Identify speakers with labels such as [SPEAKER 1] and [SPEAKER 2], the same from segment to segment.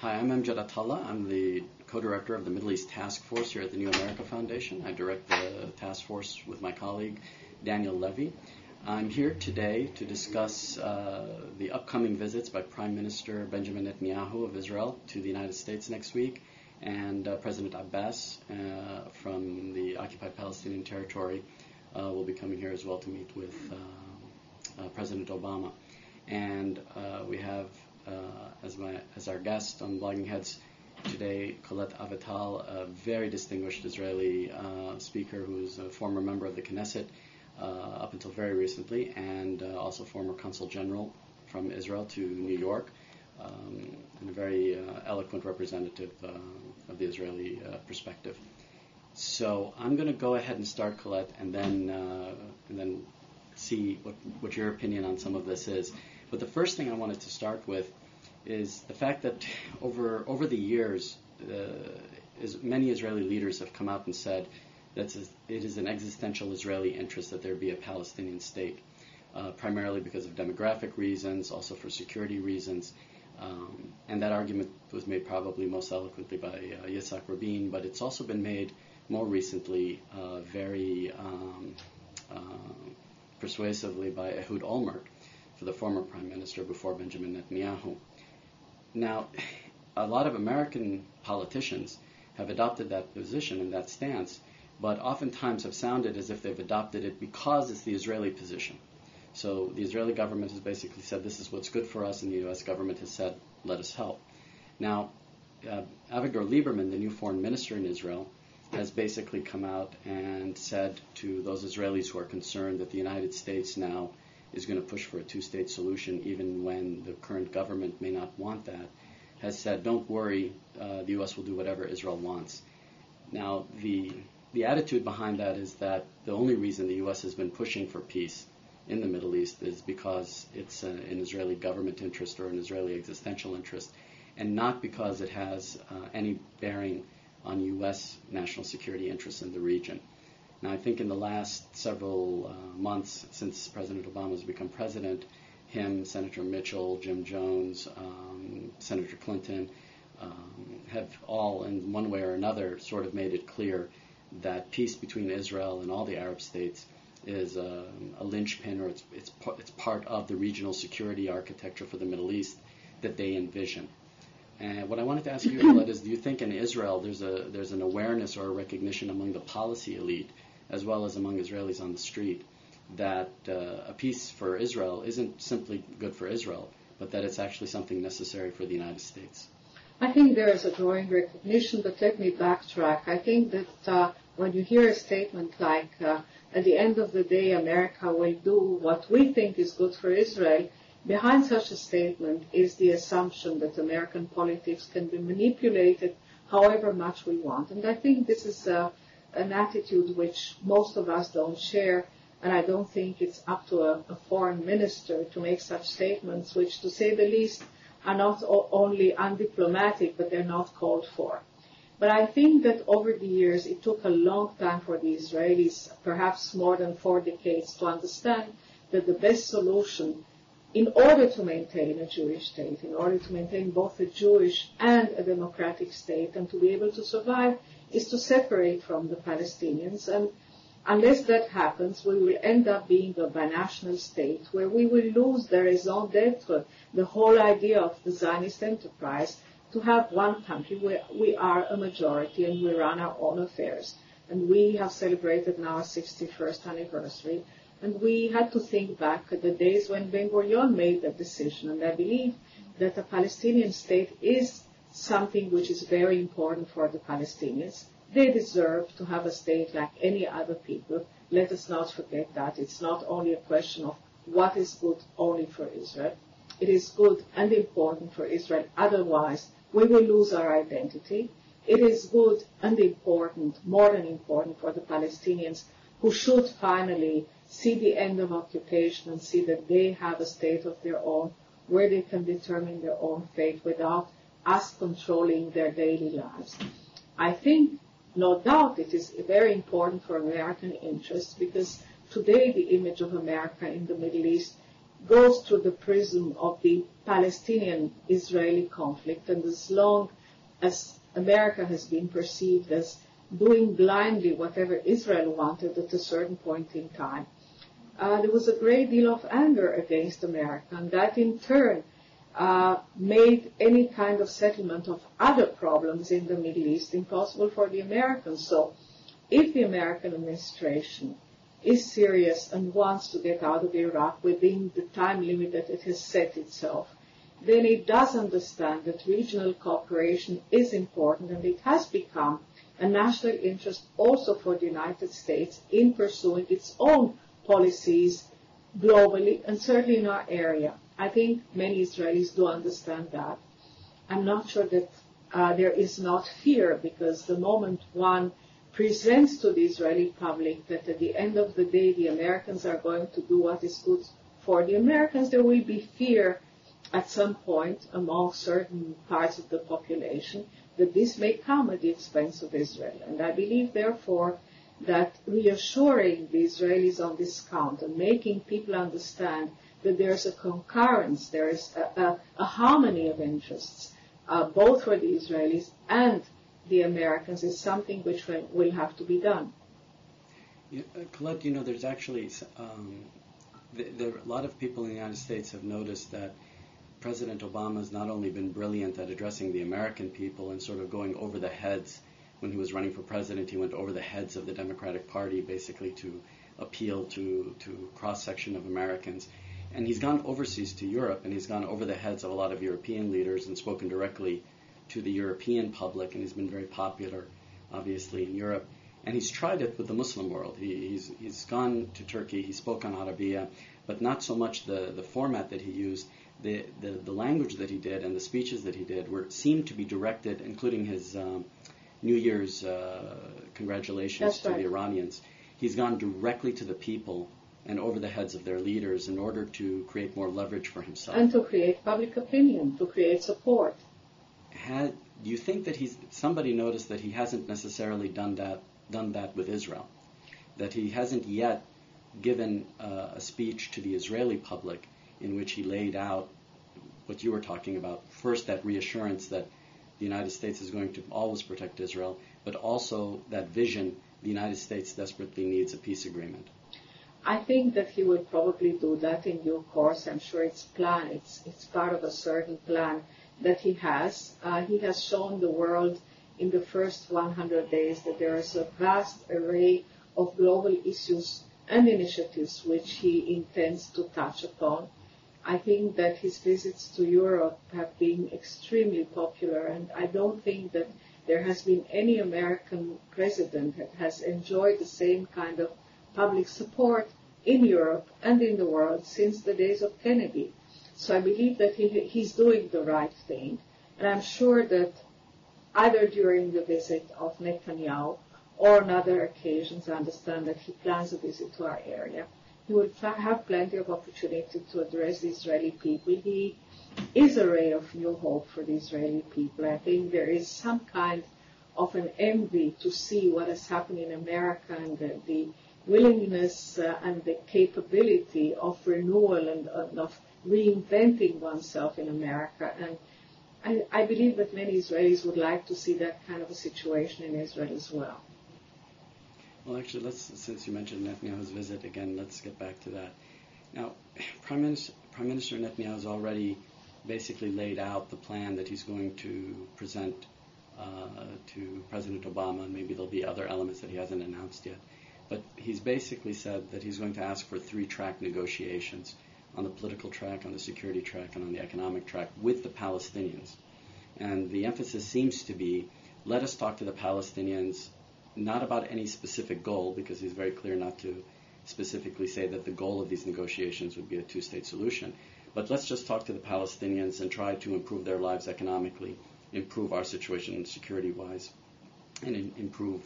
[SPEAKER 1] Hi, I'm Amjad Atallah. I'm the co-director of the Middle East Task Force here at the New America Foundation. I direct the task force with my colleague, Daniel Levy. I'm here today to discuss the upcoming visits by Prime Minister Benjamin Netanyahu of Israel to the United States next week, and President Abbas from the occupied Palestinian territory will be coming here as well to meet with President Obama. And we have as our guest on Blogging Heads today, Colette Avital, a very distinguished Israeli speaker who's a former member of the Knesset up until very recently, and also former consul general from Israel to New York, and a very eloquent representative of the Israeli perspective. So I'm going to go ahead and start, Colette, and then see what your opinion on some of this is. But the first thing I wanted to start with is the fact that over the years, many Israeli leaders have come out and said that it is an existential Israeli interest that there be a Palestinian state, primarily because of demographic reasons, also for security reasons. And that argument was made probably most eloquently by Yitzhak Rabin, but it's also been made more recently very persuasively by Ehud Olmert, for the former prime minister before Benjamin Netanyahu. Now, a lot of American politicians have adopted that position and that stance, but oftentimes have sounded as if they've adopted it because it's the Israeli position. So the Israeli government has basically said, this is what's good for us, and the U.S. government has said, let us help. Now, Avigdor Lieberman, the new foreign minister in Israel, has basically come out and said to those Israelis who are concerned that the United States now is going to push for a two-state solution, even when the current government may not want that, has said, don't worry, the U.S. will do whatever Israel wants. Now, the attitude behind that is that the only reason the U.S. has been pushing for peace in the Middle East is because it's an Israeli government interest or an Israeli existential interest, and not because it has any bearing on U.S. national security interests in the region. Now, I think in the last several months since President Obama has become president, him, Senator Mitchell, Jim Jones, Senator Clinton, have all, in one way or another, sort of made it clear that peace between Israel and all the Arab states is a linchpin, or it's part of the regional security architecture for the Middle East that they envision. And what I wanted to ask you, Colette, is do you think in Israel there's an awareness or a recognition among the policy elite, as well as among Israelis on the street, that a peace for Israel isn't simply good for Israel, but that it's actually something necessary for the United States?
[SPEAKER 2] I think there is a growing recognition, but let me backtrack. I think that when you hear a statement like, at the end of the day, America will do what we think is good for Israel, behind such a statement is the assumption that American politics can be manipulated however much we want. And I think this is an attitude which most of us don't share, and I don't think it's up to a foreign minister to make such statements, which, to say the least, are not only undiplomatic, but they're not called for. But I think that over the years, it took a long time for the Israelis, perhaps more than 4 decades, to understand that the best solution in order to maintain a Jewish state, in order to maintain both a Jewish and a democratic state, and to be able to survive, is to separate from the Palestinians. And unless that happens, we will end up being a binational state where we will lose the raison d'etre, the whole idea of the Zionist enterprise, to have one country where we are a majority and we run our own affairs. And we have celebrated now our 61st anniversary. And we had to think back at the days when Ben-Gurion made that decision. And I believe that a Palestinian state is something which is very important for the Palestinians. They deserve to have a state like any other people. Let us not forget that. It's not only a question of what is good only for Israel. It is good and important for Israel. Otherwise, we will lose our identity. It is good and important, more than important, for the Palestinians, who should finally see the end of occupation and see that they have a state of their own where they can determine their own fate without us controlling their daily lives. I think, no doubt, it is very important for American interests, because today the image of America in the Middle East goes through the prism of the Palestinian-Israeli conflict, and as long as America has been perceived as doing blindly whatever Israel wanted at a certain point in time, there was a great deal of anger against America, and that in turn made any kind of settlement of other problems in the Middle East impossible for the Americans. So if the American administration is serious and wants to get out of Iraq within the time limit that it has set itself, then it does understand that regional cooperation is important, and it has become a national interest also for the United States in pursuing its own policies globally and certainly in our area. I think many Israelis do understand that. I'm not sure that there is not fear, because the moment one presents to the Israeli public that at the end of the day the Americans are going to do what is good for the Americans, there will be fear at some point among certain parts of the population that this may come at the expense of Israel. And I believe, therefore, that reassuring the Israelis on this count and making people understand that there's a concurrence, there is a harmony of interests, both for the Israelis and the Americans, is something which will have to be done.
[SPEAKER 1] Yeah, Colette, there's actually a lot of people in the United States have noticed that President Obama has not only been brilliant at addressing the American people and sort of going over the heads. When he was running for president, he went over the heads of the Democratic Party basically to appeal to cross-section of Americans. And he's gone overseas to Europe, and he's gone over the heads of a lot of European leaders and spoken directly to the European public, and he's been very popular, obviously, in Europe. And he's tried it with the Muslim world. He's gone to Turkey, he spoke on Arabiya, but not so much the format that he used. The language that he did and the speeches that he did seemed to be directed, including his New Year's congratulations to the Iranians. He's gone directly to the people and over the heads of their leaders in order to create more leverage for himself.
[SPEAKER 2] And to create public opinion, to create support.
[SPEAKER 1] Do you think that somebody noticed that he hasn't necessarily done that with Israel? That he hasn't yet given a speech to the Israeli public in which he laid out what you were talking about. First, that reassurance that the United States is going to always protect Israel, but also that vision the United States desperately needs a peace agreement.
[SPEAKER 2] I think that he will probably do that in due course. I'm sure it's planned. It's part of a certain plan that he has. He has shown the world in the first 100 days that there is a vast array of global issues and initiatives which he intends to touch upon. I think that his visits to Europe have been extremely popular, and I don't think that there has been any American president that has enjoyed the same kind of public support in Europe and in the world since the days of Kennedy. So I believe that he's doing the right thing, and I'm sure that either during the visit of Netanyahu or on other occasions, I understand that he plans a visit to our area, he will have plenty of opportunity to address the Israeli people. He is a ray of new hope for the Israeli people. I think there is some kind of an envy to see what has happened in America and the willingness and the capability of renewal and of reinventing oneself in America. And I believe that many Israelis would like to see that kind of a situation in Israel as well.
[SPEAKER 1] Well, actually, since you mentioned Netanyahu's visit again, let's get back to that. Now, Prime Minister Netanyahu has already basically laid out the plan that he's going to present to President Obama, and maybe there'll be other elements that he hasn't announced yet. But he's basically said that he's going to ask for 3-track negotiations on the political track, on the security track, and on the economic track with the Palestinians. And the emphasis seems to be, let us talk to the Palestinians, not about any specific goal, because he's very clear not to specifically say that the goal of these negotiations would be a 2-state solution. But let's just talk to the Palestinians and try to improve their lives economically, improve our situation security-wise, and improve,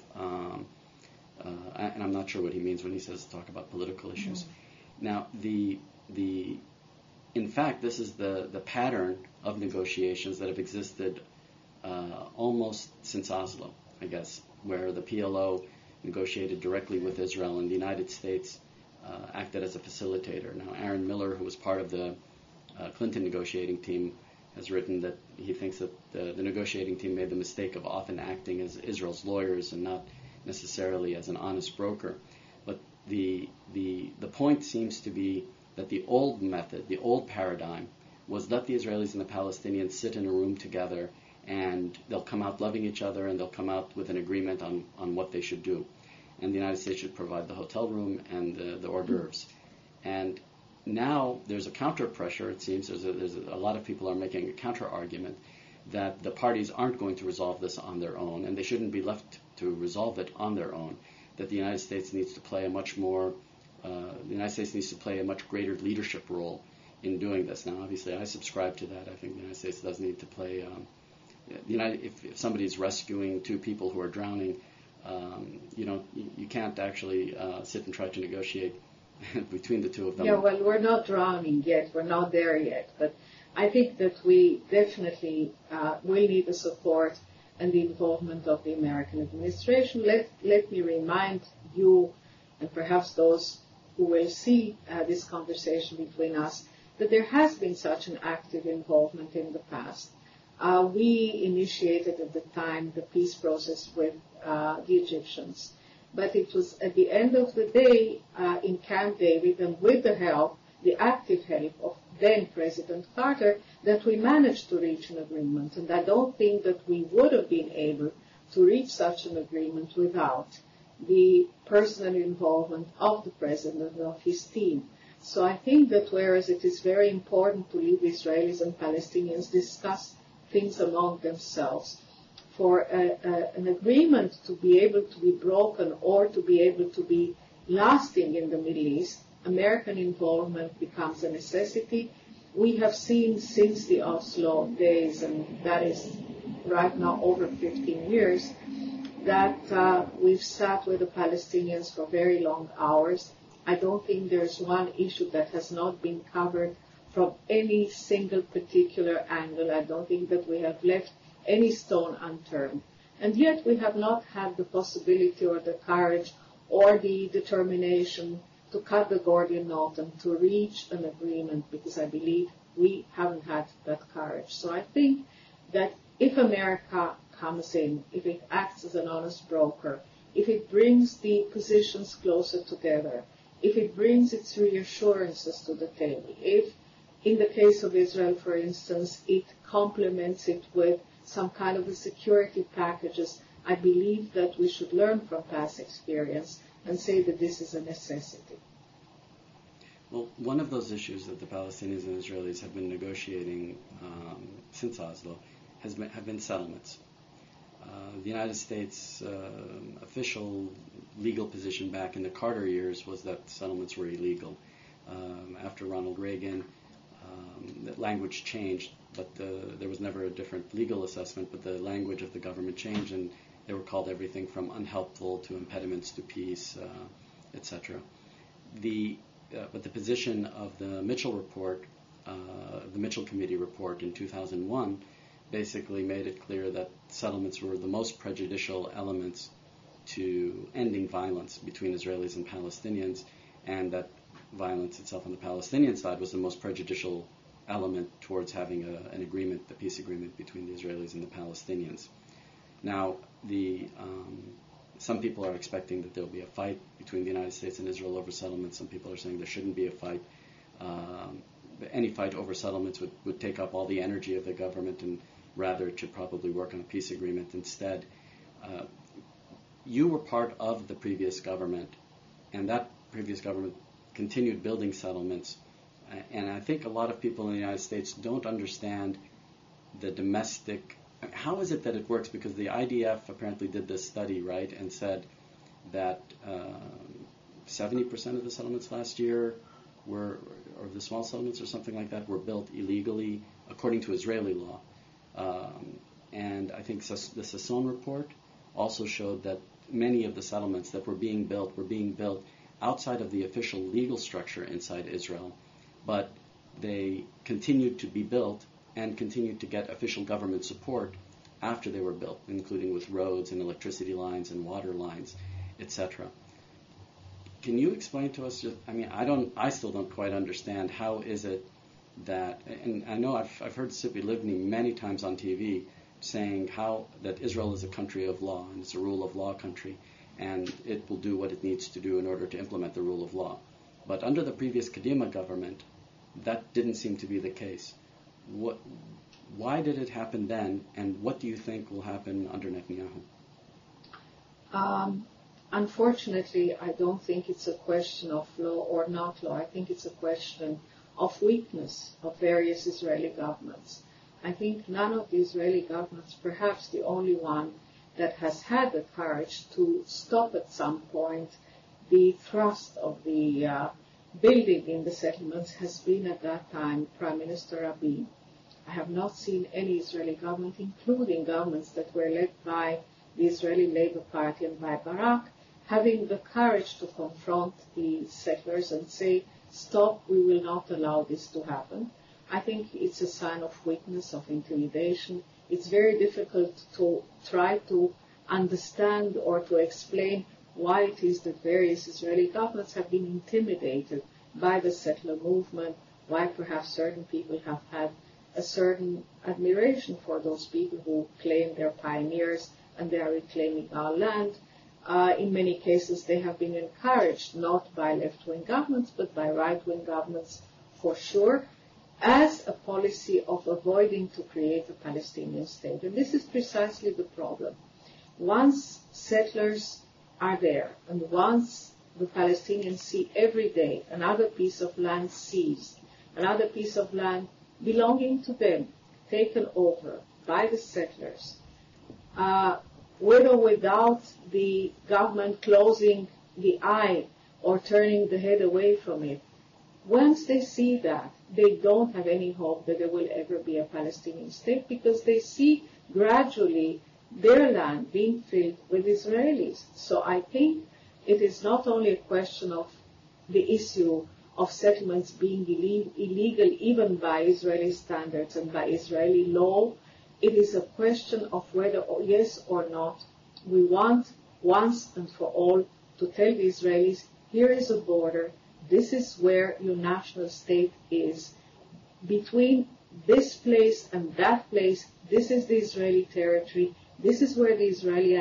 [SPEAKER 1] and I'm not sure what he means when he says talk about political issues. Now, in fact, this is the pattern of negotiations that have existed almost since Oslo, I guess, where the PLO negotiated directly with Israel, and the United States acted as a facilitator. Now, Aaron Miller, who was part of the Clinton negotiating team, has written that he thinks that the negotiating team made the mistake of often acting as Israel's lawyers and not necessarily as an honest broker. But the point seems to be that the old method, the old paradigm, was let the Israelis and the Palestinians sit in a room together, and they'll come out loving each other, and they'll come out with an agreement on what they should do. And the United States should provide the hotel room and the hors d'oeuvres. And now there's a counter pressure, it seems. There's a lot of people are making a counter argument that the parties aren't going to resolve this on their own, and they shouldn't be left to resolve it on their own. That the United States needs to play a much greater leadership role in doing this. Now, obviously, I subscribe to that. I think the United States does need to play. If somebody's rescuing two people who are drowning, you can't actually sit and try to negotiate between the two of them.
[SPEAKER 2] Yeah, well, we're not drowning yet. We're not there yet. But I think that we definitely will need the support and the involvement of the American administration. Let me remind you, and perhaps those who will see this conversation between us, that there has been such an active involvement in the past. We initiated at the time the peace process with the Egyptians. But it was at the end of the day in Camp David, and with the active help of then President Carter, that we managed to reach an agreement. And I don't think that we would have been able to reach such an agreement without the personal involvement of the President and of his team. So I think that whereas it is very important to leave Israelis and Palestinians discuss things among themselves, for an agreement to be able to be broken or to be able to be lasting in the Middle East, American involvement becomes a necessity. We have seen since the Oslo days, and that is right now over 15 years, that we've sat with the Palestinians for very long hours. I don't think there's one issue that has not been covered from any single particular angle. I don't think that we have left any stone unturned. And yet we have not had the possibility or the courage or the determination to cut the Gordian knot and to reach an agreement, because I believe we haven't had that courage. So I think that if America comes in, if it acts as an honest broker, if it brings the positions closer together, if it brings its reassurances to the table, if, in the case of Israel, for instance, it complements it with some kind of a security packages, I believe that we should learn from past experience and say that this is a necessity.
[SPEAKER 1] Well, one of those issues that the Palestinians and Israelis have been negotiating since Oslo have been settlements. The United States official legal position back in the Carter years was that settlements were illegal. After Ronald Reagan, the language changed, but there was never a different legal assessment, but the language of the government changed, and they were called everything from unhelpful to impediments to peace, etc. But the position of the Mitchell report, the Mitchell Committee report in 2001, basically made it clear that settlements were the most prejudicial elements to ending violence between Israelis and Palestinians, and that violence itself on the Palestinian side was the most prejudicial element towards having an agreement, the peace agreement between the Israelis and the Palestinians. Now, some people are expecting that there will be a fight between the United States and Israel over settlements. Some people are saying there shouldn't be a fight. Any fight over settlements would take up all the energy of the government, and rather it should probably work on a peace agreement instead. You were part of the previous government, and that previous government continued building settlements. And I think a lot of people in the United States don't understand the domestic. How is it that it works? Because the IDF apparently did this study, right, and said that 70% of the settlements last year or the small settlements or something like that, were built illegally according to Israeli law. And I think the Sasson report also showed that many of the settlements that were being built outside of the official legal structure inside Israel, but they continued to be built and continued to get official government support after they were built, including with roads and electricity lines and water lines, etc. can you explain to us? I still don't quite understand how is it that, and I know I've heard Tzipi Livni many times on TV saying how that Israel is a country of law and it's a rule of law country, and it will do what it needs to do in order to implement the rule of law. But under the previous Kadima government, that didn't seem to be the case. Why did it happen then, and what do you think will happen under Netanyahu?
[SPEAKER 2] Unfortunately, I don't think it's a question of law or not law. I think it's a question of weakness of various Israeli governments. I think none of the Israeli governments, perhaps the only one that has had the courage to stop at some point the thrust of the building in the settlements, has been at that time Prime Minister Rabin. I have not seen any Israeli government, including governments that were led by the Israeli Labour Party and by Barak, having the courage to confront the settlers and say, stop, we will not allow this to happen. I think it's a sign of weakness, of intimidation. It's very difficult to try to understand or to explain why it is that various Israeli governments have been intimidated by the settler movement, why perhaps certain people have had a certain admiration for those people who claim they're pioneers and they are reclaiming our land. In many cases, they have been encouraged not by left-wing governments, but by right-wing governments for sure, as a policy of avoiding to create a Palestinian state. And this is precisely the problem. Once settlers are there, and once the Palestinians see every day another piece of land seized, another piece of land belonging to them taken over by the settlers, with or without the government closing the eye or turning the head away from it, once they see that, they don't have any hope that there will ever be a Palestinian state, because they see gradually their land being filled with Israelis. So I think it is not only a question of the issue of settlements being illegal even by Israeli standards and by Israeli law. It is a question of whether, yes or not, we want once and for all to tell the Israelis, here is a border, this is where your national state is. Between this place and that place, this is the Israeli territory, this is where the Israeli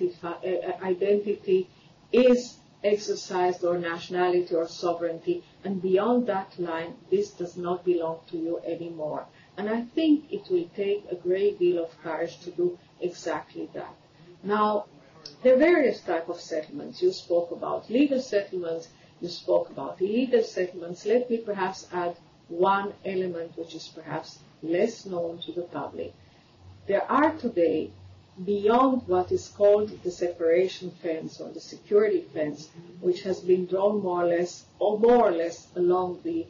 [SPEAKER 2] identity is exercised, or nationality or sovereignty, and beyond that line, this does not belong to you anymore. And I think it will take a great deal of courage to do exactly that. Now, there are various types of settlements. You spoke about legal settlements, you spoke about illegal settlements. Let me perhaps add one element which is perhaps less known to the public. There are today, beyond what is called the separation fence or the security fence, which has been drawn more or less along the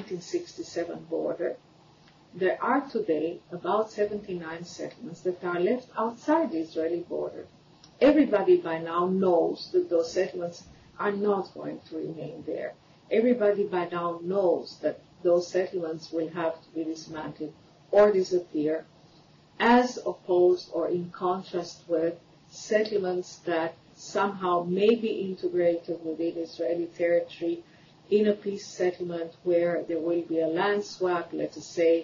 [SPEAKER 2] 1967 border, there are today about 79 settlements that are left outside the Israeli border. Everybody by now knows that those settlements are not going to remain there. Everybody by now knows that those settlements will have to be dismantled or disappear, as opposed or in contrast with settlements that somehow may be integrated within Israeli territory in a peace settlement where there will be a land swap, let us say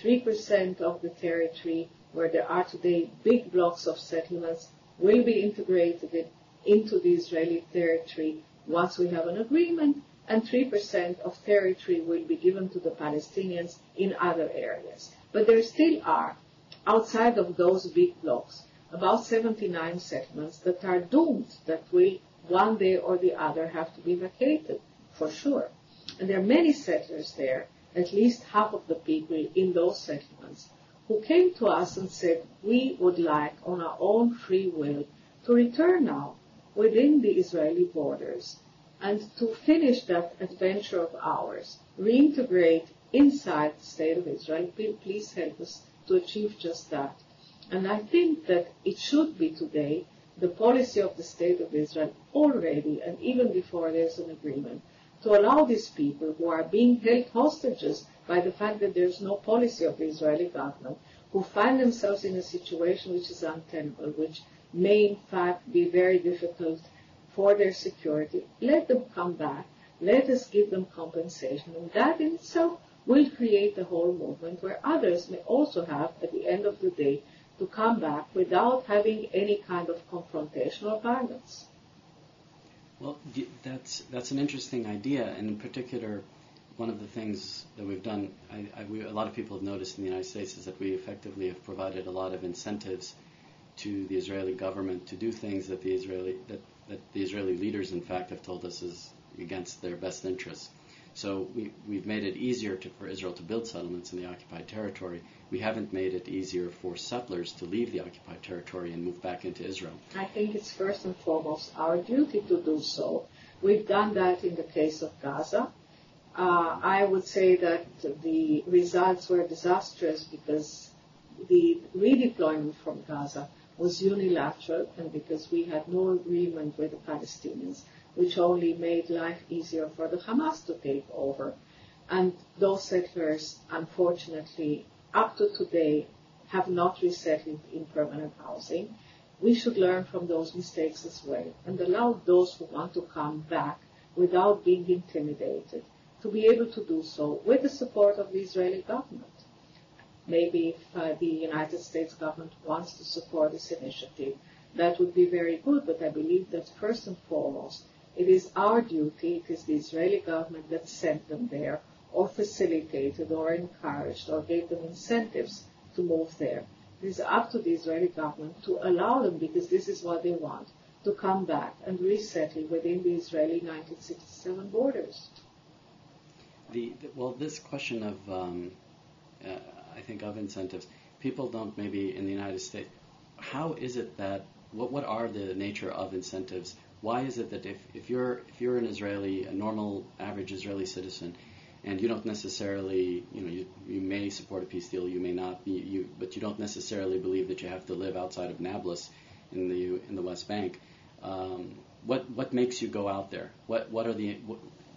[SPEAKER 2] 3% of the territory where there are today big blocks of settlements will be integrated into the Israeli territory once we have an agreement, and 3% of territory will be given to the Palestinians in other areas. But there still are, outside of those big blocks, about 79 settlements that are doomed, that will one day or the other have to be vacated, for sure. And there are many settlers there, at least half of the people in those settlements, who came to us and said, we would like, on our own free will, to return now within the Israeli borders and to finish that adventure of ours, reintegrate inside the state of Israel. Please help us to achieve just that. And I think that it should be today the policy of the state of Israel already, and even before there's an agreement, to allow these people who are being held hostages by the fact that there's no policy of the Israeli government, who find themselves in a situation which is untenable, which may in fact be very difficult for their security. Let them come back. Let us give them compensation. And that in itself will create a whole movement where others may also have, at the end of the day, to come back without having any kind of confrontation or violence.
[SPEAKER 1] Well, that's an interesting idea, and in particular, one of the things that we've done, a lot of people have noticed in the United States, is that we effectively have provided a lot of incentives to the Israeli government to do things that the Israeli leaders, in fact, have told us is against their best interests. So we've made it easier for Israel to build settlements in the occupied territory. We haven't made it easier for settlers to leave the occupied territory and move back into Israel.
[SPEAKER 2] I think it's first and foremost our duty to do so. We've done that in the case of Gaza. I would say that the results were disastrous because the redeployment from Gaza was unilateral and because we had no agreement with the Palestinians, which only made life easier for the Hamas to take over. And those settlers, unfortunately, up to today, have not resettled in permanent housing. We should learn from those mistakes as well and allow those who want to come back without being intimidated to be able to do so with the support of the Israeli government. Maybe if the United States government wants to support this initiative, that would be very good, but I believe that first and foremost, it is our duty, it is the Israeli government that sent them there, or facilitated, or encouraged, or gave them incentives to move there. It is up to the Israeli government to allow them, because this is what they want, to come back and resettle within the Israeli 1967 borders.
[SPEAKER 1] This question of, I think, of incentives, people don't maybe in the United States, how is it that, what are the nature of incentives? Why is it that if you're an Israeli, a normal, average Israeli citizen, and you don't necessarily, you may support a peace deal, you may not, but you don't necessarily believe that you have to live outside of Nablus in the West Bank, what makes you go out there? What are the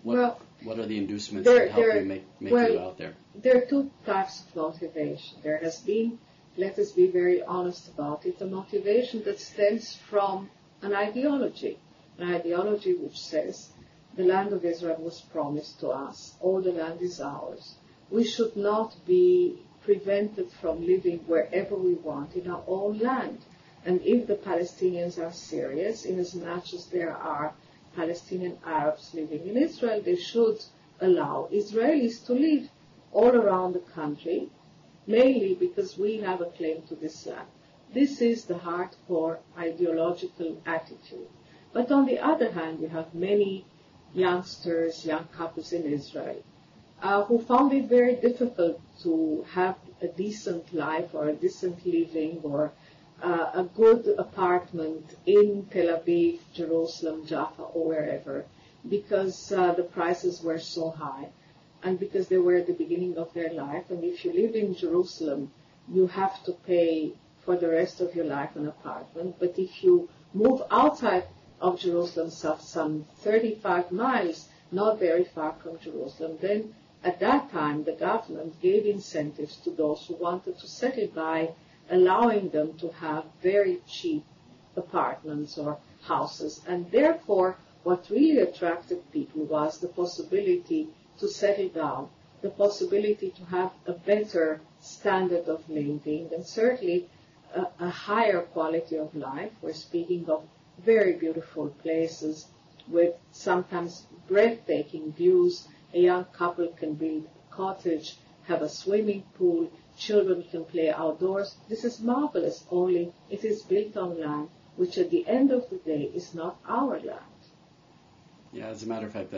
[SPEAKER 1] inducements that help you make you go out there?
[SPEAKER 2] There are two types of motivation. There has been, let us be very honest about it, a motivation that stems from an ideology which says the land of Israel was promised to us, all the land is ours. We should not be prevented from living wherever we want in our own land. And if the Palestinians are serious, inasmuch as there are Palestinian Arabs living in Israel, they should allow Israelis to live all around the country, mainly because we have a claim to this land. This is the hardcore ideological attitude. But on the other hand, you have many youngsters, young couples in Israel, who found it very difficult to have a decent life or a decent living or a good apartment in Tel Aviv, Jerusalem, Jaffa, or wherever, because the prices were so high and because they were at the beginning of their life. And if you live in Jerusalem, you have to pay for the rest of your life an apartment. But if you move outside of Jerusalem, some 35 miles, not very far from Jerusalem, then at that time the government gave incentives to those who wanted to settle by allowing them to have very cheap apartments or houses. And therefore, what really attracted people was the possibility to settle down, the possibility to have a better standard of living, and certainly a higher quality of life. We're speaking of very beautiful places with sometimes breathtaking views. A young couple can build a cottage, have a swimming pool, children can play outdoors. This is marvelous, only it is built on land which at the end of the day is not our land.
[SPEAKER 1] Yeah, as a matter of fact,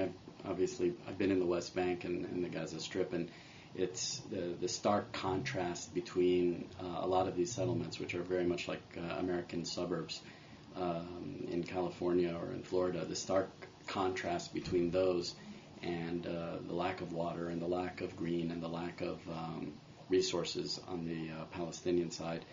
[SPEAKER 1] I've been in the West Bank and the Gaza Strip, and it's the stark contrast between a lot of these settlements, which are very much like American suburbs in California or in Florida, the stark contrast between those and the lack of water and the lack of green and the lack of resources on the Palestinian side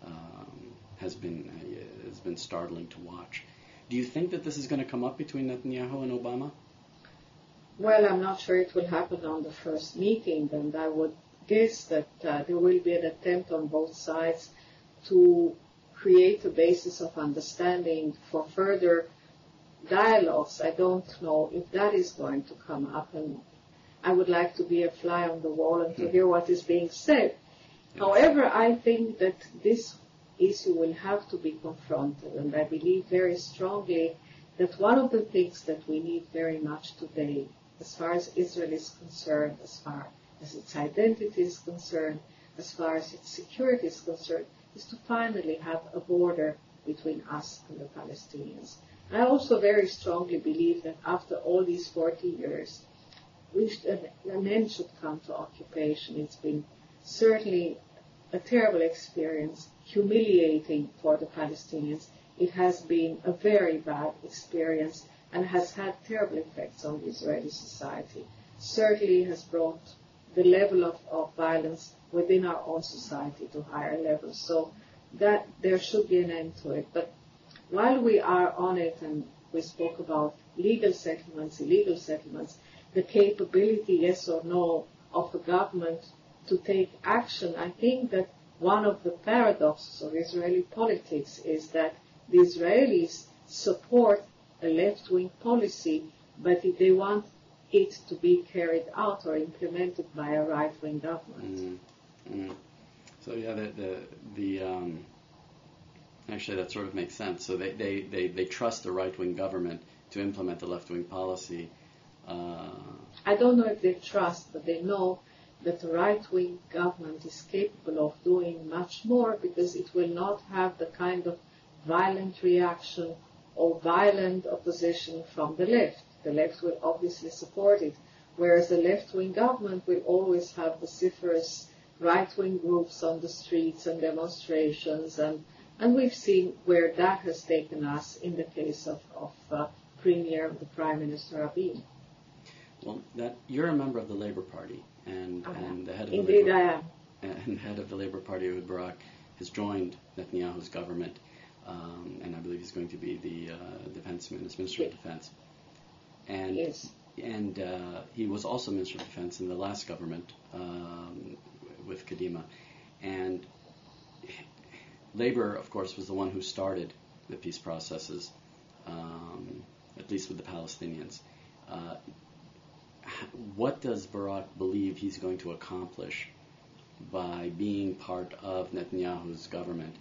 [SPEAKER 1] has been startling to watch. Do you think that this is going to come up between Netanyahu and Obama?
[SPEAKER 2] Well, I'm not sure it will happen on the first meeting, and I would guess that there will be an attempt on both sides to create a basis of understanding for further dialogues, I don't know if that is going to come up, and I would like to be a fly on the wall and to hear what is being said. However, I think that this issue will have to be confronted, and I believe very strongly that one of the things that we need very much today, as far as Israel is concerned, as far as its identity is concerned, as far as its security is concerned, is to finally have a border between us and the Palestinians. I also very strongly believe that after all these 40 years, an end should come to occupation. It's been certainly a terrible experience, humiliating for the Palestinians. It has been a very bad experience and has had terrible effects on the Israeli society. Certainly has brought the level of violence within our own society to higher levels. So that there should be an end to it. But while we are on it, and we spoke about legal settlements, illegal settlements, the capability, yes or no, of the government to take action, I think that one of the paradoxes of Israeli politics is that the Israelis support a left-wing policy, but if they want it to be carried out or implemented by a right-wing government.
[SPEAKER 1] So yeah, actually that sort of makes sense. So they trust the right-wing government to implement the left-wing policy.
[SPEAKER 2] I don't know if they trust, but they know that the right-wing government is capable of doing much more because it will not have the kind of violent reaction or violent opposition from the left. The left will obviously support it, whereas the left-wing government will always have vociferous right-wing groups on the streets and demonstrations, and we've seen where that has taken us in the case of Premier, the Prime Minister Rabin.
[SPEAKER 1] Well, you're a member of the Labour Party, and the head of
[SPEAKER 2] Indeed, I am.
[SPEAKER 1] And head of the Labour Party, Ehud Barak, has joined Netanyahu's government, and I believe he's going to be the Minister of Defense. And
[SPEAKER 2] yes.
[SPEAKER 1] And he was also Minister of Defense in the last government with Kadima. And Labour, of course, was the one who started the peace processes, at least with the Palestinians. What does Barak believe he's going to accomplish by being part of Netanyahu's government?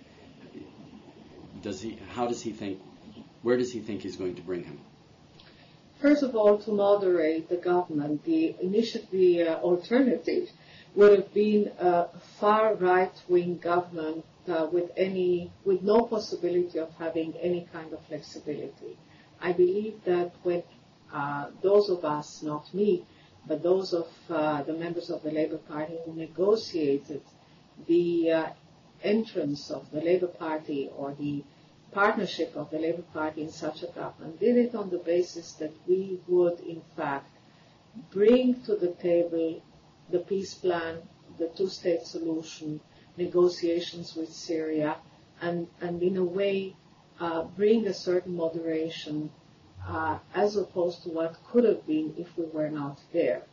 [SPEAKER 1] How does he think? Where does he think he's going to bring him?
[SPEAKER 2] First of all, to moderate the government, the alternative would have been a far right-wing government with no possibility of having any kind of flexibility. I believe that when those of us, not me, but those of the members of the Labour Party who negotiated the entrance of the Labour Party or the partnership of the Labour Party in such a government, did it on the basis that we would, in fact, bring to the table the peace plan, the two-state solution, negotiations with Syria, and in a way bring a certain moderation as opposed to what could have been if we were not there.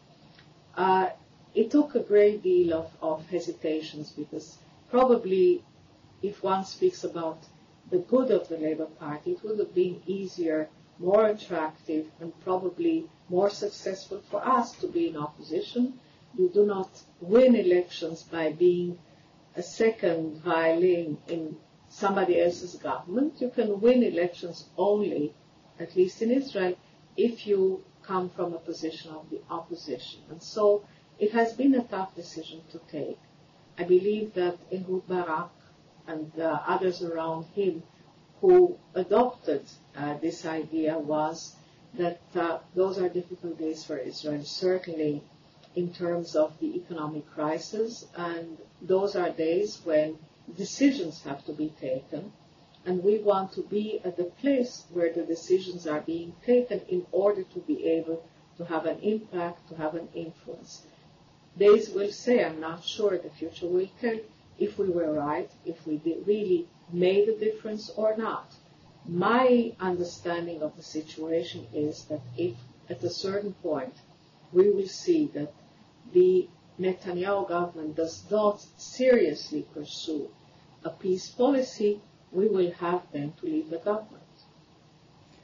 [SPEAKER 2] It took a great deal of hesitations because probably if one speaks about the good of the Labour Party, it would have been easier, more attractive, and probably more successful for us to be in opposition. You do not win elections by being a second violin in somebody else's government. You can win elections only, at least in Israel, if you come from a position of the opposition. And so it has been a tough decision to take. I believe that Ehud Barak and others around him who adopted this idea was that those are difficult days for Israel, certainly in terms of the economic crisis, and those are days when decisions have to be taken, and we want to be at the place where the decisions are being taken in order to be able to have an impact, to have an influence. Days will say, I'm not sure, the future will tell if we were right, if we really made a difference or not. My understanding of the situation is that if at a certain point we will see that the Netanyahu government does not seriously pursue a peace policy, we will have then to leave the government.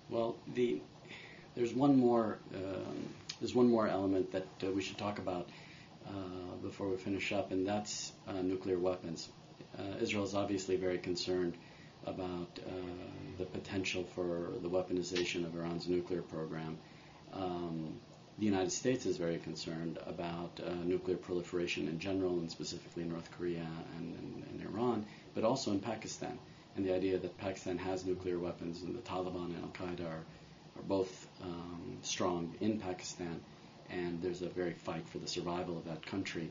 [SPEAKER 1] Well, there's one more element that we should talk about before we finish up, and that's nuclear weapons. Israel is obviously very concerned about the potential for the weaponization of Iran's nuclear program. The United States is very concerned about nuclear proliferation in general, and specifically in North Korea and Iran, but also in Pakistan. And the idea that Pakistan has nuclear weapons, and the Taliban and Al-Qaeda are both strong in Pakistan, and there's a very fight for the survival of that country.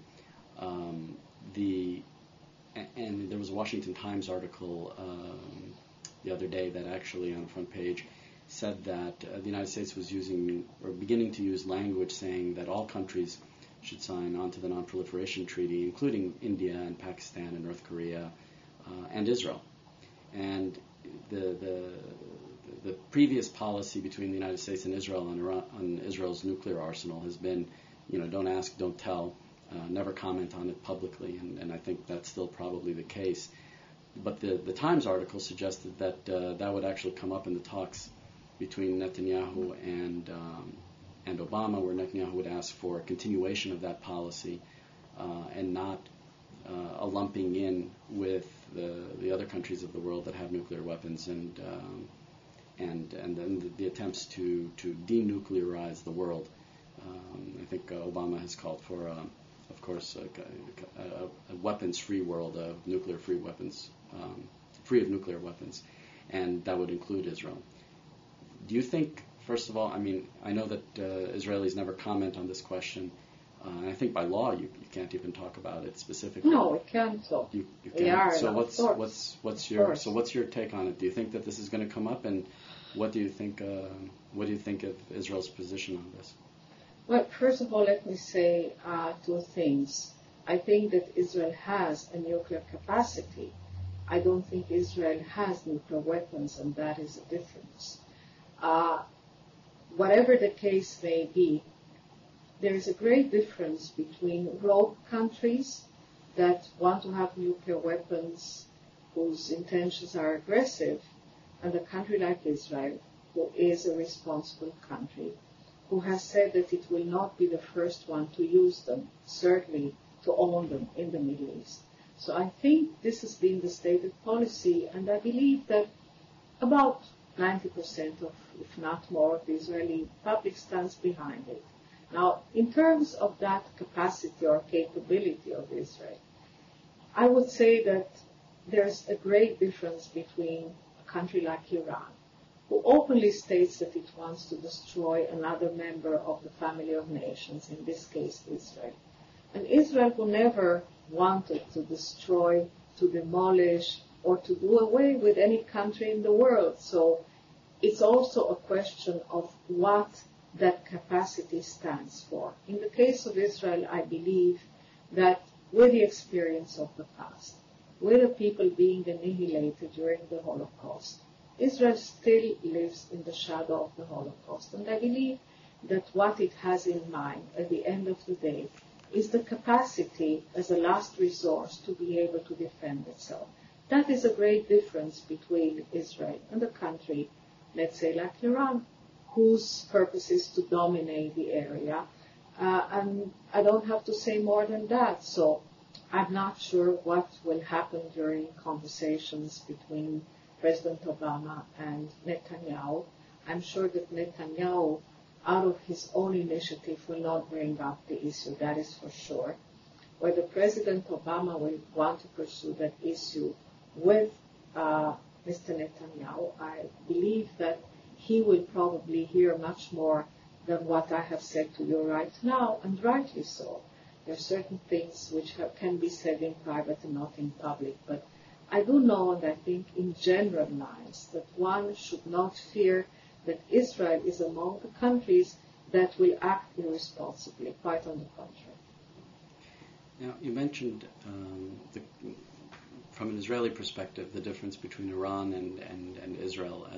[SPEAKER 1] And there was a Washington Times article the other day that actually on the front page said that the United States was using, or beginning to use, language saying that all countries should sign on to the Non-Proliferation Treaty, including India and Pakistan and North Korea and Israel. And the previous policy between the United States and Israel on Israel's nuclear arsenal has been, don't ask, don't tell, never comment on it publicly, and I think that's still probably the case. But the Times article suggested that that would actually come up in the talks between Netanyahu and Obama, where Netanyahu would ask for a continuation of that policy and not a lumping in with the other countries of the world that have nuclear weapons, and then the attempts to denuclearize the world. I think Obama has called for, of course, a weapons-free world of nuclear-free weapons, free of nuclear weapons, and that would include Israel. Do you think, first of all, I know that Israelis never comment on this question, and I think by law you can't even talk about it specifically.
[SPEAKER 2] No, we can't talk.
[SPEAKER 1] You can't.
[SPEAKER 2] We are,
[SPEAKER 1] so what's your take on it? Do you think that this is going to come up, and what do you think of Israel's position on this?
[SPEAKER 2] Well, first of all, let me say two things. I think that Israel has a nuclear capacity. I don't think Israel has nuclear weapons, and that is a difference. Whatever the case may be, there is a great difference between rogue countries that want to have nuclear weapons, whose intentions are aggressive, and a country like Israel, who is a responsible country, who has said that it will not be the first one to use them, certainly to own them in the Middle East. So I think this has been the stated policy, and I believe that about 90% of, if not more, of the Israeli public stands behind it. Now, in terms of that capacity or capability of Israel, I would say that there's a great difference between a country like Iran, who openly states that it wants to destroy another member of the family of nations, in this case Israel, and Israel who never wanted to destroy, to demolish, or to do away with any country in the world. So it's also a question of what that capacity stands for. In the case of Israel, I believe that with the experience of the past, with the people being annihilated during the Holocaust, Israel still lives in the shadow of the Holocaust. And I believe that what it has in mind at the end of the day is the capacity as a last resource to be able to defend itself. That is a great difference between Israel and a country, let's say like Iran, whose purpose is to dominate the area. And I don't have to say more than that. So I'm not sure what will happen during conversations between President Obama and Netanyahu. I'm sure that Netanyahu, out of his own initiative, will not bring up the issue, that is for sure. Whether President Obama will want to pursue that issue with Mr. Netanyahu, I believe that he will probably hear much more than what I have said to you right now, and rightly so. There are certain things which can be said in private and not in public, but I do know, and I think in general lines, that one should not fear that Israel is among the countries that will act irresponsibly, quite on the contrary.
[SPEAKER 1] Now, you mentioned, from an Israeli perspective, the difference between Iran and Israel,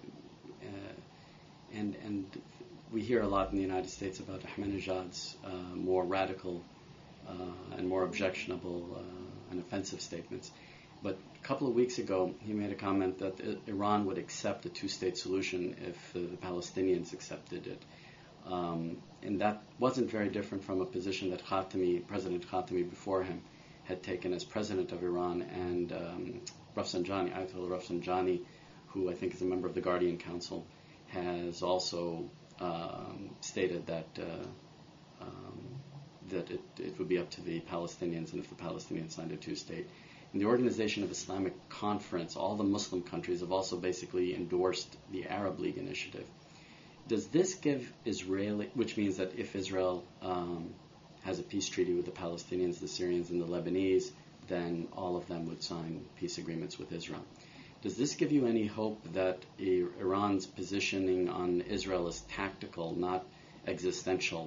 [SPEAKER 1] and we hear a lot in the United States about Ahmadinejad's more radical and more objectionable and offensive statements. But a couple of weeks ago, he made a comment that Iran would accept a two-state solution if the Palestinians accepted it. And that wasn't very different from a position that President Khatami before him had taken as president of Iran, and Ayatollah Rafsanjani, who I think is a member of the Guardian Council, has also stated that it would be up to the Palestinians, and if the Palestinians signed a two-state. In the Organization of Islamic Conference, all the Muslim countries have also basically endorsed the Arab League initiative. Does this give which means that if Israel has a peace treaty with the Palestinians, the Syrians, and the Lebanese, then all of them would sign peace agreements with Israel. Does this give you any hope that Iran's positioning on Israel is tactical, not existential,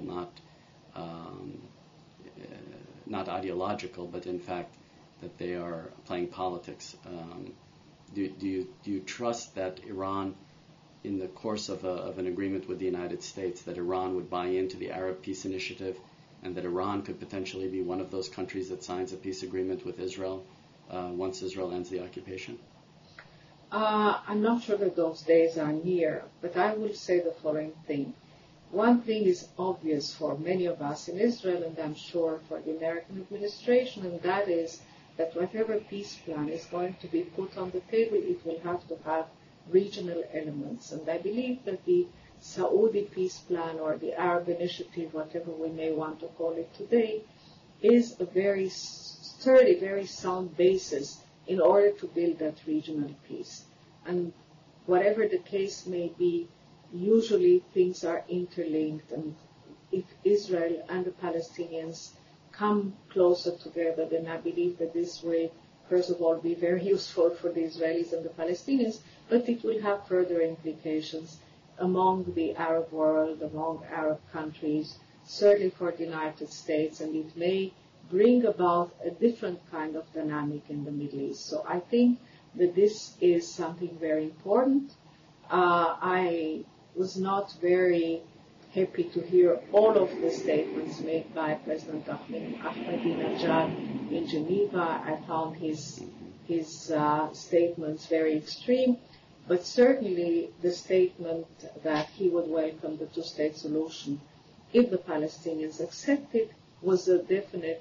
[SPEAKER 1] not ideological, but in fact that they are playing politics? Do you trust that Iran, in the course of an agreement with the United States, that Iran would buy into the Arab Peace Initiative, and that Iran could potentially be one of those countries that signs a peace agreement with Israel once Israel ends the occupation?
[SPEAKER 2] I'm not sure that those days are near, but I will say the following thing. One thing is obvious for many of us in Israel, and I'm sure for the American administration, and that is that whatever peace plan is going to be put on the table, it will have to have regional elements. And I believe that the Saudi peace plan, or the Arab initiative, whatever we may want to call it today, is a very sturdy, very sound basis in order to build that regional peace. And whatever the case may be, usually things are interlinked, and if Israel and the Palestinians come closer together, then I believe that this will, first of all, be very useful for the Israelis and the Palestinians, but it will have further implications among the Arab world, among Arab countries, certainly for the United States, and it may bring about a different kind of dynamic in the Middle East. So I think that this is something very important. I was not very happy to hear all of the statements made by President Ahmadinejad in Geneva. I found his statements very extreme, but certainly the statement that he would welcome the two-state solution if the Palestinians accept it was a definite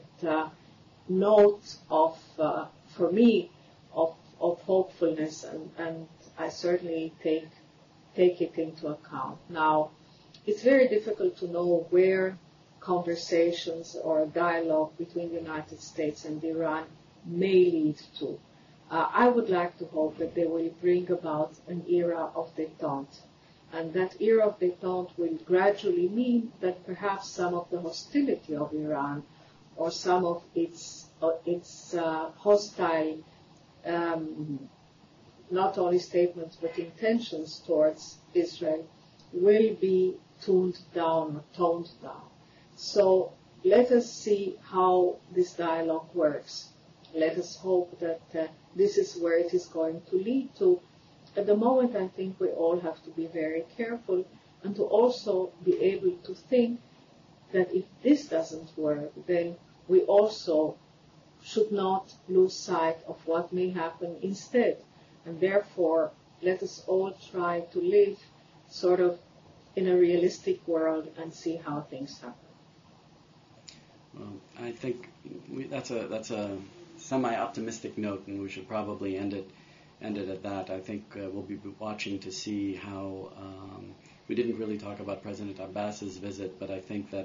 [SPEAKER 2] note of, for me, of hopefulness, and I certainly take it into account. Now, it's very difficult to know where conversations or dialogue between the United States and Iran may lead to. I would like to hope that they will bring about an era of détente, and that era of détente will gradually mean that perhaps some of the hostility of Iran or some of its hostile, not only statements but intentions towards Israel will be toned down. So let us see how this dialogue works. Let us hope that this is where it is going to lead to. At the moment, I think we all have to be very careful and to also be able to think that if this doesn't work, then we also should not lose sight of what may happen instead. And therefore, let us all try to live sort of in a realistic world and see how things happen.
[SPEAKER 1] Well, I think that's a semi-optimistic note, and we should probably end it at that. I think we'll be watching to see how. We didn't really talk about President Abbas's visit, but I think that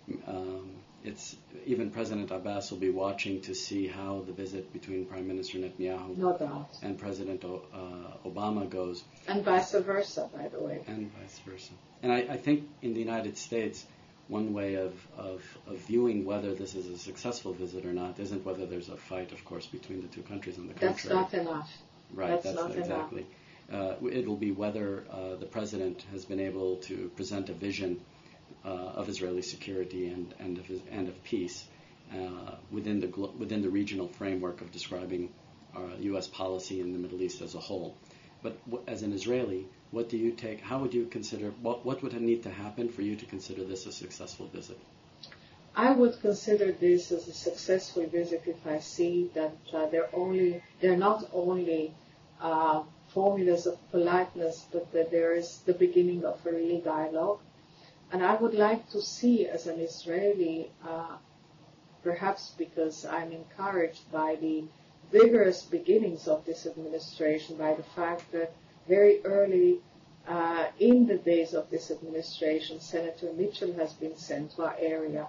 [SPEAKER 1] even President Abbas will be watching to see how the visit between Prime Minister Netanyahu and President Obama goes.
[SPEAKER 2] And vice versa, by the way.
[SPEAKER 1] And vice versa. And I think in the United States, one way of viewing whether this is a successful visit or not isn't whether there's a fight, of course, between the two countries. On the contrary.
[SPEAKER 2] That's not enough.
[SPEAKER 1] Right, that's not exactly. It'll be whether the president has been able to present a vision of Israeli security and of peace within the regional framework of describing U.S. policy in the Middle East as a whole. But as an Israeli, what do you take? How would you consider? What would need to happen for you to consider this a successful visit?
[SPEAKER 2] I would consider this as a successful visit if I see that they're not only formulas of politeness, but that there is the beginning of a real dialogue. And I would like to see, as an Israeli, perhaps because I'm encouraged by the vigorous beginnings of this administration, by the fact that very early in the days of this administration, Senator Mitchell has been sent to our area.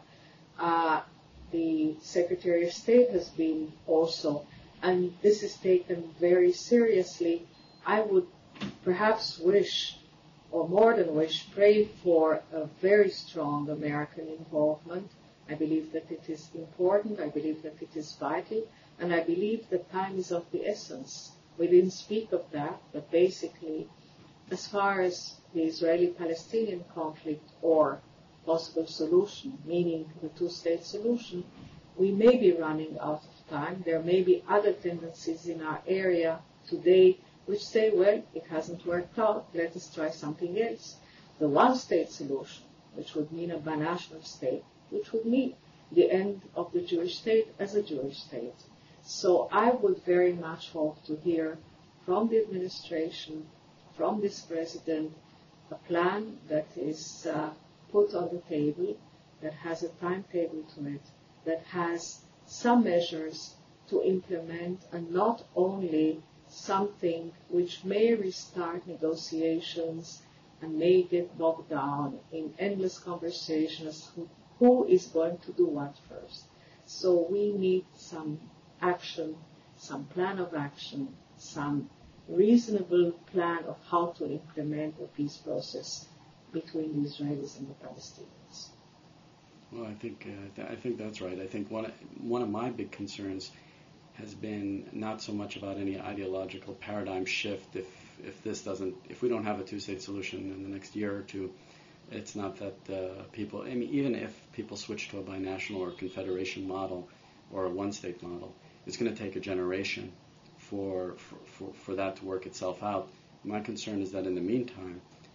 [SPEAKER 2] The Secretary of State has been also, and this is taken very seriously. I would perhaps wish, or more than wish, pray for a very strong American involvement. I believe that it is important, I believe that it is vital, and I believe that time is of the essence. We didn't speak of that, but basically, as far as the Israeli-Palestinian conflict or possible solution, meaning the two-state solution, we may be running out of time. There may be other tendencies in our area today which say, well, it hasn't worked out, let us try something else. The one-state solution, which would mean a binational state, which would mean the end of the Jewish state as a Jewish state. So I would very much hope to hear from the administration, from this president, a plan that is put on the table, that has a timetable to it, that has some measures to implement, and not only something which may restart negotiations and may get bogged down in endless conversations who is going to do what first. So we need some action, some plan of action, some reasonable plan of how to implement a peace process between the Israelis and the Palestinians.
[SPEAKER 1] Well, I think that's right. I think one of my big concerns has been not so much about any ideological paradigm shift. If we don't have a two-state solution in the next year or two, it's not that people. I mean, even if people switch to a binational or confederation model or a one-state model, it's going to take a generation for that to work itself out. My concern is that in the meantime,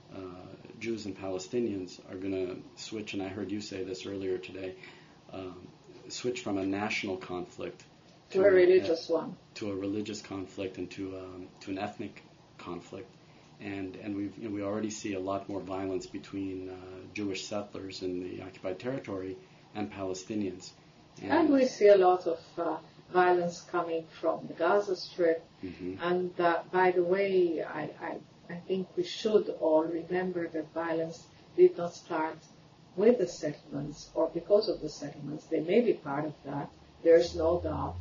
[SPEAKER 1] Jews and Palestinians are going to switch, and I heard you say this earlier today, switch from a national conflict
[SPEAKER 2] to a religious one,
[SPEAKER 1] to a religious conflict, and to an ethnic conflict, and we already see a lot more violence between Jewish settlers in the occupied territory and Palestinians,
[SPEAKER 2] and we see a lot of violence coming from the Gaza Strip.
[SPEAKER 1] Mm-hmm.
[SPEAKER 2] And by the way, I think we should all remember that violence did not start with the settlements or because of the settlements. They may be part of that, there's no doubt,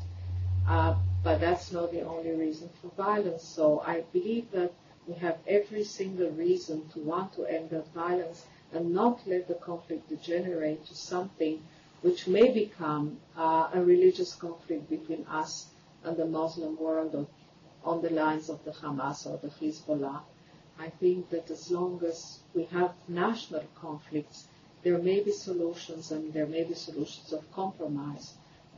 [SPEAKER 2] but that's not the only reason for violence. So I believe that we have every single reason to want to end that violence and not let the conflict degenerate to something which may become a religious conflict between us and the Muslim world on the lines of the Hamas or the Hezbollah. I think that as long as we have national conflicts, there may be solutions, and there may be solutions of compromise.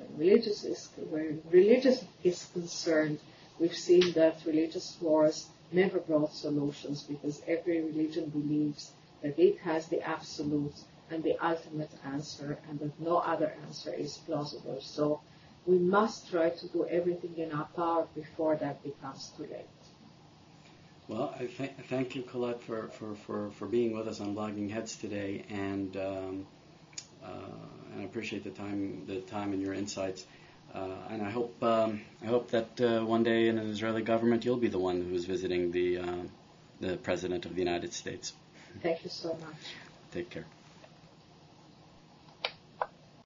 [SPEAKER 2] Where religious is concerned, we've seen that religious wars never brought solutions, because every religion believes that it has the absolute and the ultimate answer, and that no other answer is plausible. So we must try to do everything in our power before that becomes too late.
[SPEAKER 1] Well, I thank you, Colette, for being with us on Blogging Heads today, and I appreciate the time and your insights. And I hope that one day in an Israeli government you'll be the one who's visiting the President of the United States.
[SPEAKER 2] Thank you so much.
[SPEAKER 1] Take care.